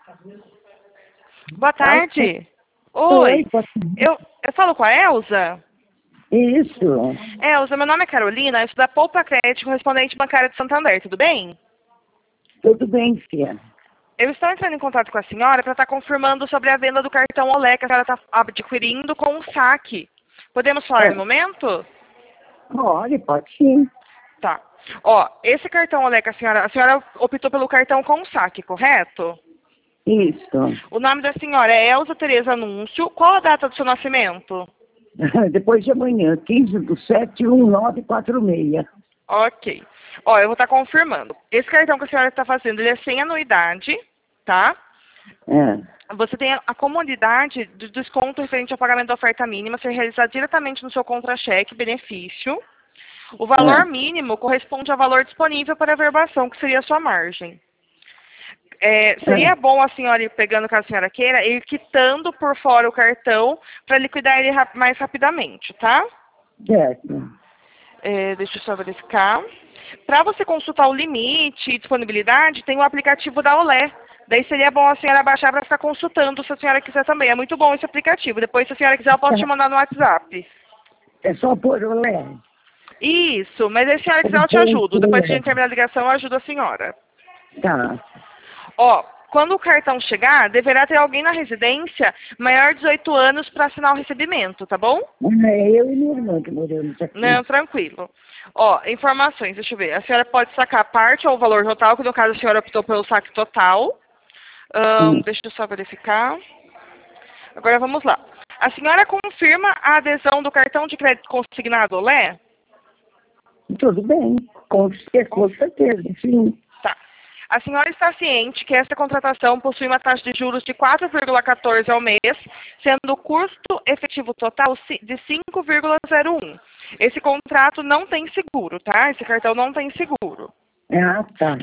Boa tarde. Oi, Oi. Eu falo com a Elza? isso. Elza, meu nome é Carolina, eu sou da Poupa Crédito, correspondente bancária de Santander, tudo bem? Tudo bem, filha? Eu estou entrando em contato com a senhora para estar confirmando sobre a venda do cartão Olé que a senhora está adquirindo com o saque. Podemos falar no momento? Pode sim. Tá. Ó, esse cartão Olé que a senhora optou pelo cartão com saque, correto? Isso. O nome da senhora é Elza Tereza Anúncio. Qual a data do seu nascimento? Depois de amanhã, 15/7/1946. Ok. Ó, eu vou estar confirmando. Esse cartão que a senhora está fazendo, ele é sem anuidade, tá? Você tem a comodidade de desconto referente ao pagamento da oferta mínima ser realizado diretamente no seu contra-cheque, benefício. O valor mínimo corresponde ao valor disponível para a verbação, que seria a sua margem. Seria bom a senhora ir pegando o que a senhora queira, ir quitando por fora o cartão para liquidar ele mais rapidamente, tá? Certo. Deixa eu só verificar. Para você consultar o limite e disponibilidade, tem o aplicativo da Olé. Daí seria bom a senhora baixar para ficar consultando, se a senhora quiser também. É muito bom esse aplicativo. Depois, se a senhora quiser, eu posso te mandar no WhatsApp. É só por olé. Isso, mas se a senhora quiser, eu te ajudo. Depois que a gente terminar a ligação, eu ajudo a senhora. Tá. Ó, quando o cartão chegar, deverá ter alguém na residência maior de 18 anos para assinar o recebimento, tá bom? É eu e minha irmã que moramos aqui. Não, tranquilo. Ó, informações, deixa eu ver. A senhora pode sacar parte ou o valor total, que no caso a senhora optou pelo saque total. Deixa eu só verificar. Agora vamos lá. A senhora confirma a adesão do cartão de crédito consignado Olé? Tudo bem. Com certeza, sim. Tá. A senhora está ciente que essa contratação possui uma taxa de juros de 4,14 ao mês, sendo o custo efetivo total de 5,01. Esse contrato não tem seguro, tá? Esse cartão não tem seguro. Tá.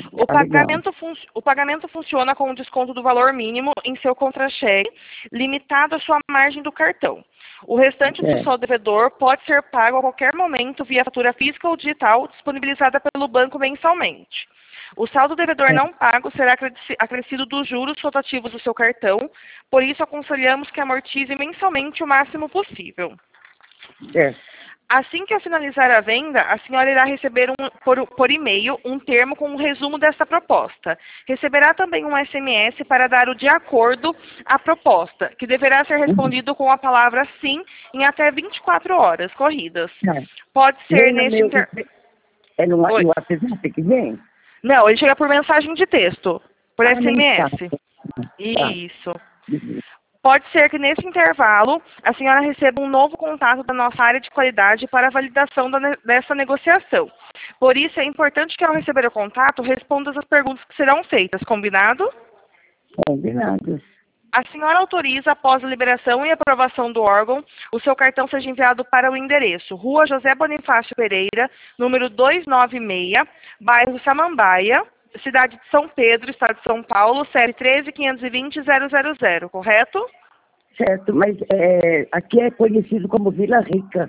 O pagamento funciona com o desconto do valor mínimo em seu contra-cheque, limitado à sua margem do cartão. O restante do seu devedor pode ser pago a qualquer momento via fatura física ou digital disponibilizada pelo banco mensalmente. O saldo devedor não pago será acrescido dos juros rotativos do seu cartão, por isso aconselhamos que amortize mensalmente o máximo possível. Assim que eu finalizar a venda, a senhora irá receber por e-mail um termo com um resumo desta proposta. Receberá também um SMS para dar o de acordo à proposta, que deverá ser respondido com a palavra sim em até 24 horas corridas. Pode ser neste É no WhatsApp que vem? Não, ele chega por mensagem de texto, por SMS. Isso. Pode ser que nesse intervalo a senhora receba um novo contato da nossa área de qualidade para a validação dessa negociação. Por isso é importante que ao receber o contato responda as perguntas que serão feitas, combinado? Combinado. A senhora autoriza, após a liberação e aprovação do órgão, o seu cartão seja enviado para o endereço Rua José Bonifácio Pereira, número 296, bairro Samambaia, cidade de São Pedro, estado de São Paulo, série 13.520.000, correto? Certo, mas aqui é conhecido como Vila Rica.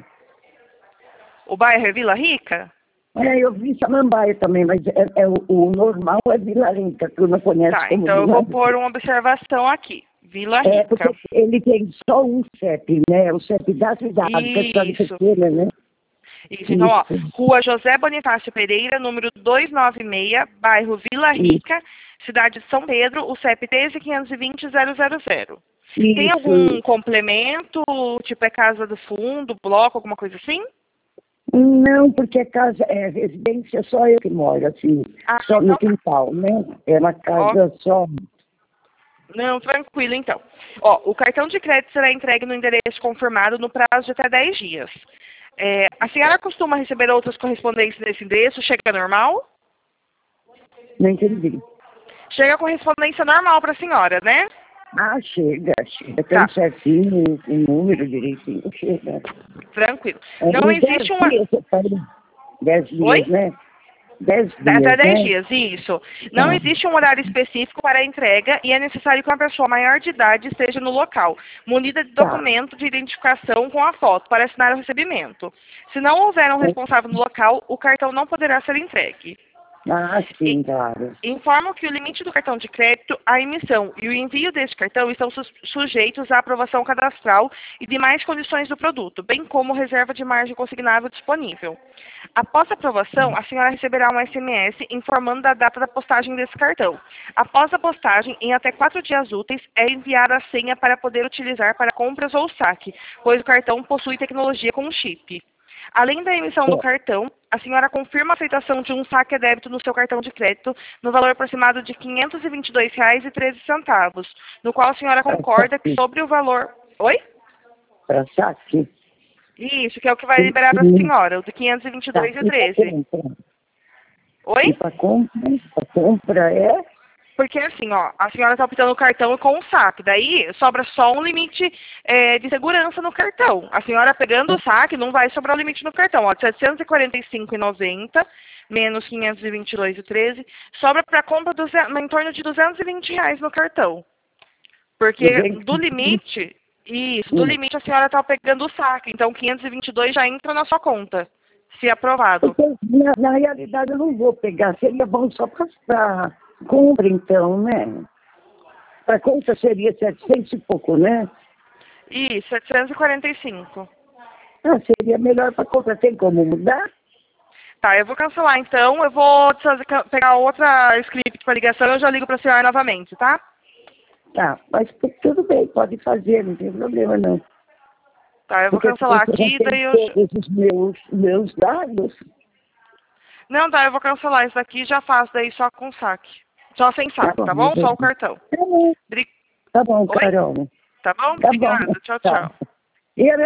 O bairro é Vila Rica? Eu vi Samambaia também, mas o normal é Vila Rica, que eu não conheço como então eu vou pôr uma observação aqui. Vila Rica. Porque ele tem só um CEP, né? O CEP da cidade, que é cidade pequena, né? Isso, então, ó, Rua José Bonifácio Pereira, número 296, bairro Vila Rica, cidade de São Pedro, o CEP 13.520.000. Tem algum complemento, tipo casa do fundo, bloco, alguma coisa assim? Não, porque é residência, só eu que moro, assim, só no quintal, né? É uma casa só. Não, tranquilo, então. Ó, o cartão de crédito será entregue no endereço confirmado no prazo de até 10 dias. A senhora costuma receber outras correspondências nesse endereço? Chega normal? Não entendi. Chega correspondência normal para a senhora, né? Chega. Tão certinho, o número direitinho, chega. Tranquilo. Não existe uma... 10 dias, Oi? né? 10 dias, até 10 né? dias, isso. Não existe um horário específico para a entrega e é necessário que uma pessoa maior de idade esteja no local, munida de documento de identificação com a foto para assinar o recebimento. Se não houver um responsável no local, o cartão não poderá ser entregue. Ah, sim, claro. Informo que o limite do cartão de crédito, a emissão e o envio deste cartão estão sujeitos à aprovação cadastral e demais condições do produto, bem como reserva de margem consignável disponível. Após a aprovação, a senhora receberá um SMS informando da data da postagem desse cartão. Após a postagem, em até 4 dias úteis, é enviada a senha para poder utilizar para compras ou saque, pois o cartão possui tecnologia com chip. Além da emissão do cartão, a senhora confirma a aceitação de um saque a débito no seu cartão de crédito no valor aproximado de R$ 522,13, no qual a senhora concorda que sobre o valor... Oi? Para saque? Isso, que é o que vai liberar para a senhora, o de R$ 522,13. Oi? E para compra é? Porque assim, ó, a senhora está optando o cartão com o saque, daí sobra só um limite de segurança no cartão. A senhora pegando o saque, não vai sobrar o limite no cartão, ó, de R$ 745,90 menos R$ 522,13, sobra para compra em torno de R$ 220 no cartão. Porque do limite, do limite a senhora está pegando o saque, então 522 já entra na sua conta, se aprovado. Porque, na realidade eu não vou pegar, seria bom só para compra, então, né? Para compra seria 700 e pouco, né? Isso, 745. Ah, seria melhor para compra. Tem como mudar? Tá, eu vou cancelar então. Eu vou pegar outra script para ligação e eu já ligo para a senhora novamente, tá? Tá, mas tudo bem, pode fazer, não tem problema não. Tá, eu vou cancelar aqui, daí eu... Esses meus dados. Não, tá, eu vou cancelar isso daqui e já faço daí só com saque. Só sem saque, tá bom? Só o cartão. Tá bom, Carol. Tá bom? Tá Obrigada. bom. Tchau, Tá. tchau.